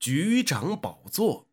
局长宝座。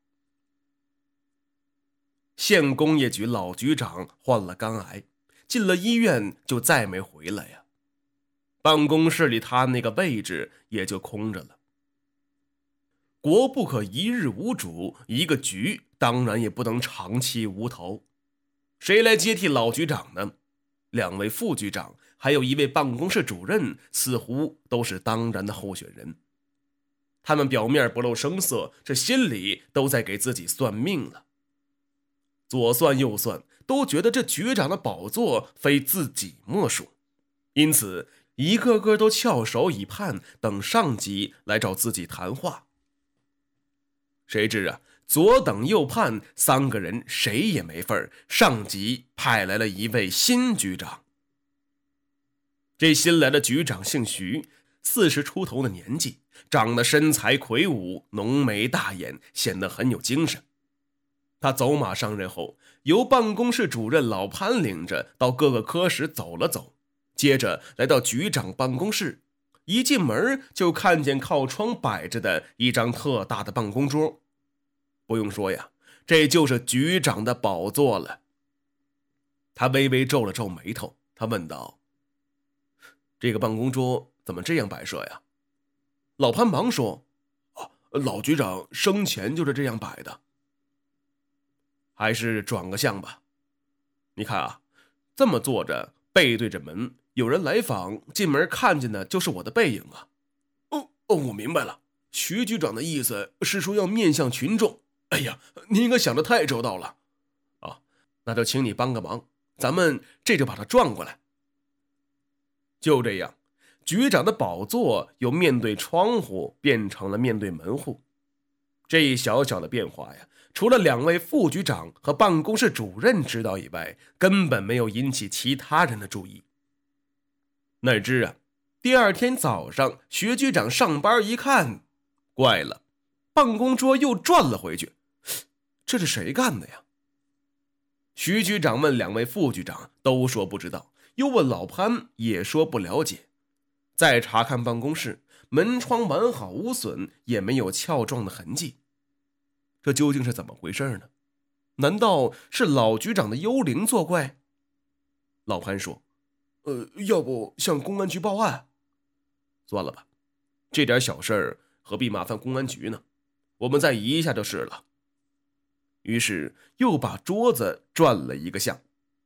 县工业局老局长患了肝癌，进了医院就再没回来呀。办公室里他那个位置也就空着了。国不可一日无主，一个局当然也不能长期无头。谁来接替老局长呢？两位副局长还有一位办公室主任似乎都是当然的候选人。他们表面不露声色，这心里都在给自己算命了。左算右算，都觉得这局长的宝座非自己莫属，因此一个个都翘首以盼，等上级来找自己谈话。谁知啊，左等右盼，三个人谁也没份儿，上级派来了一位新局长。这新来的局长姓徐，40出头的年纪，长得身材魁梧，浓眉大眼，显得很有精神。他走马上任后，由办公室主任老潘领着到各个科室走了走，接着来到局长办公室。一进门就看见靠窗摆着的一张特大的办公桌。不用说呀，这就是局长的宝座了。他微微皱了皱眉头，他问道：这个办公桌怎么这样摆设呀？老潘忙说：老局长生前就是这样摆的。还是转个向吧。你看啊，这么坐着背对着门，有人来访进门看见的就是我的背影啊。我明白了，徐局长的意思是说要面向群众。哎呀，你应该想得太周到了。那就请你帮个忙，咱们这就把它转过来。就这样，局长的宝座由面对窗户变成了面对门户。这一小小的变化呀，除了两位副局长和办公室主任知道以外，根本没有引起其他人的注意。哪知啊，第二天早上，徐局长上班一看，怪了，办公桌又转了回去。这是谁干的呀？徐局长问两位副局长，都说不知道，又问老潘，也说不了解。再查看办公室，门窗完好无损，也没有撬撞的痕迹。这究竟是怎么回事呢？难道是老局长的幽灵作怪？老潘说：要不向公安局报案？算了吧，这点小事儿何必麻烦公安局呢？我们再移一下就是了。于是又把桌子转了一个向。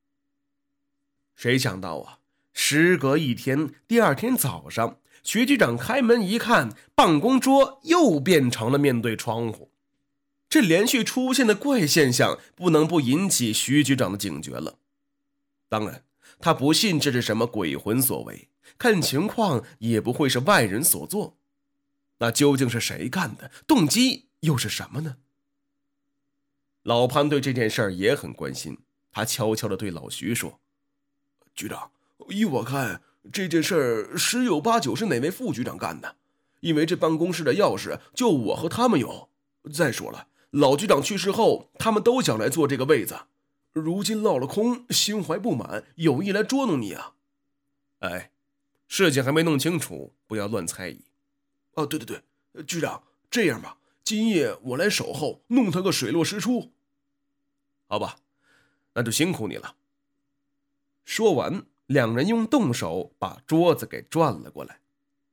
谁想到啊，时隔一天，第二天早上，徐局长开门一看，办公桌又变成了面对窗户。这连续出现的怪现象不能不引起徐局长的警觉了。当然，他不信这是什么鬼魂所为，看情况也不会是外人所做。那究竟是谁干的？动机又是什么呢？老潘对这件事儿也很关心，他悄悄地对老徐说：局长，依我看，这件事儿十有八九是哪位副局长干的，因为这办公室的钥匙就我和他们有。再说了，老局长去世后，他们都想来坐这个位子，如今落了空，心怀不满，有意来捉弄你啊。事情还没弄清楚，不要乱猜疑。对，局长，这样吧，今夜我来守候，弄他个水落石出。好吧，那就辛苦你了。说完，两人用动手把桌子给转了过来。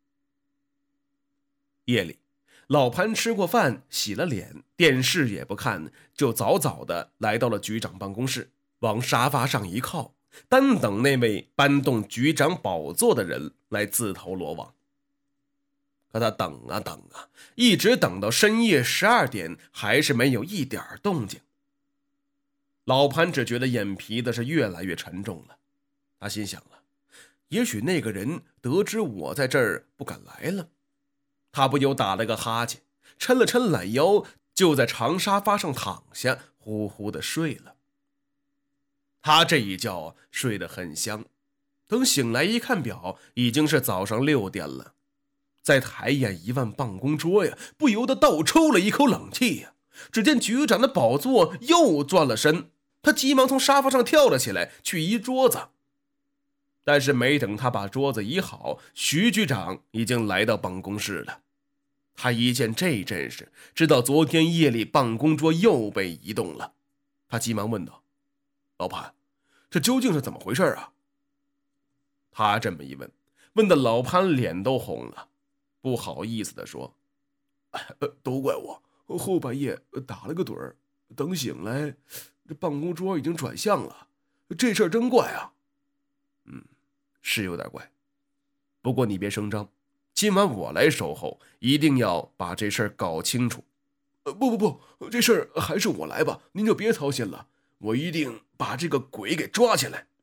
夜里，老潘吃过饭，洗了脸，电视也不看，就早早的来到了局长办公室，往沙发上一靠，单等那位搬动局长宝座的人来自投罗网。可他等啊等啊，一直等到深夜12点，还是没有一点动静。老潘只觉得眼皮子是越来越沉重了，他心想了，也许那个人得知我在这儿不敢来了。他不由打了个哈欠，抻了抻懒腰，就在长沙发上躺下，呼呼的睡了。他这一觉睡得很香，等醒来一看表，已经是早上6点了。再抬眼一望办公桌呀，不由得倒抽了一口冷气呀。只见局长的宝座又转了身，他急忙从沙发上跳了起来，去移桌子。但是没等他把桌子移好，徐局长已经来到办公室了。 他一见这阵势，知道昨天夜里办公桌又被移动了。他急忙问道：“老潘，这究竟是怎么回事啊？”他这么一问，问的老潘脸都红了，不好意思地说：“都怪我，后半夜打了个盹儿，等醒来，这办公桌已经转向了，这事儿真怪啊。”是有点怪，不过你别声张，今晚我来守候，一定要把这事儿搞清楚。不，这事儿还是我来吧，您就别操心了，我一定把这个鬼给抓起来。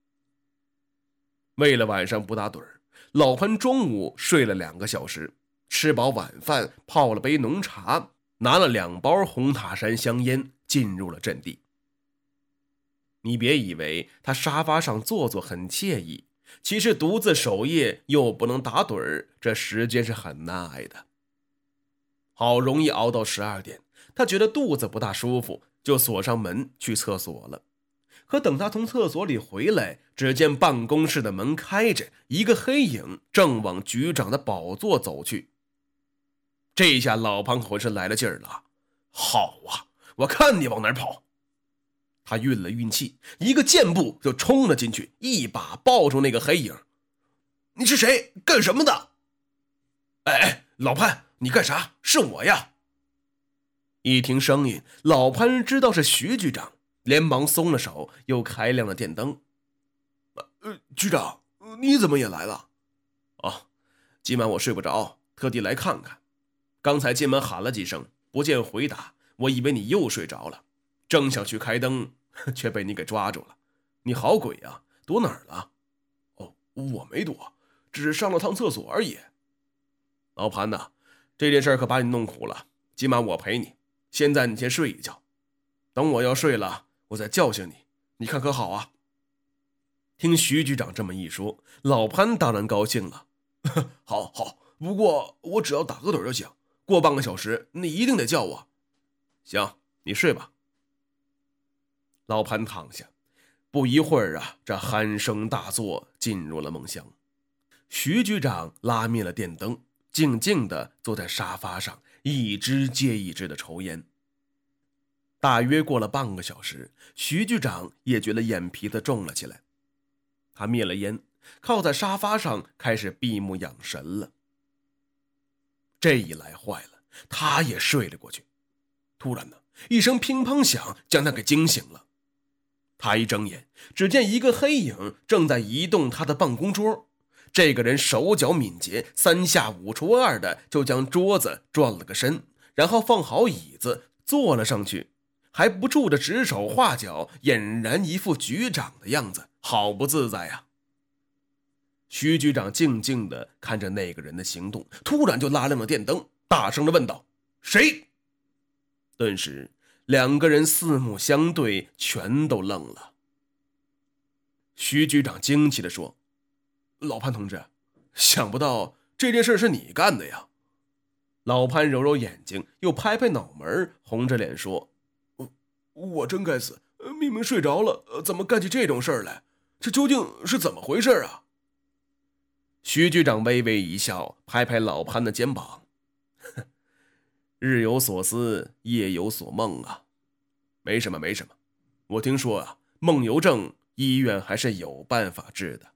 为了晚上不打盹儿，老潘中午睡了2个小时，吃饱晚饭，泡了杯浓茶，拿了2包红塔山香烟，进入了阵地。你别以为他沙发上坐坐很惬意，其实独自守夜又不能打盹儿，这时间是很难挨的。好容易熬到12点，他觉得肚子不大舒服，就锁上门去厕所了。可等他从厕所里回来，只见办公室的门开着，一个黑影正往局长的宝座走去。这下老庞浑身来了劲儿了，好啊，我看你往哪儿跑！他运了运气，一个箭步就冲了进去，一把抱住那个黑影。你是谁？干什么的？哎，老潘，你干啥？是我呀！一听声音，老潘知道是徐局长，连忙松了手，又开亮了电灯。局长，你怎么也来了？哦，今晚我睡不着，特地来看看。刚才进门喊了几声，不见回答，我以为你又睡着了，正想去开灯，却被你给抓住了。你好鬼啊，躲哪儿了？哦，我没躲，只是上了趟厕所而已。老潘呐，这件事可把你弄苦了，今晚我陪你，现在你先睡一觉，等我要睡了，我再叫醒你，你看可好啊？听徐局长这么一说，老潘当然高兴了。好，不过我只要打个盹就行，过半个小时你一定得叫我。行，你睡吧。老潘躺下，不一会儿啊，这鼾声大作，进入了梦乡。徐局长拉灭了电灯，静静地坐在沙发上，一支接一支的抽烟。大约过了半个小时，徐局长也觉得眼皮子重了起来。他灭了烟，靠在沙发上开始闭目养神了。这一来坏了，他也睡了过去。突然呢，一声乒乓响将他给惊醒了。他一睁眼，只见一个黑影正在移动他的办公桌。这个人手脚敏捷，3下5除2的就将桌子转了个身，然后放好椅子坐了上去，还不住的指手画脚，俨然一副局长的样子，好不自在啊。徐局长静静地看着那个人的行动，突然就拉亮了电灯，大声地问道：“谁？”顿时2个人四目相对，全都愣了。徐局长惊奇地说：“老潘同志，想不到这件事是你干的呀。”老潘揉揉眼睛，又拍拍脑门，红着脸说：“我真该死，明明睡着了，怎么干起这种事儿来？这究竟是怎么回事啊？”徐局长微微一笑，拍拍老潘的肩膀：“日有所思，夜有所梦啊，没什么，我听说啊，梦游症医院还是有办法治的。”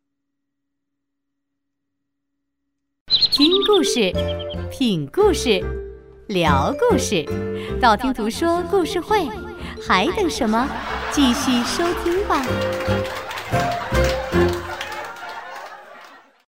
听故事，品故事，聊故事，道听途说故事会，还等什么？继续收听吧。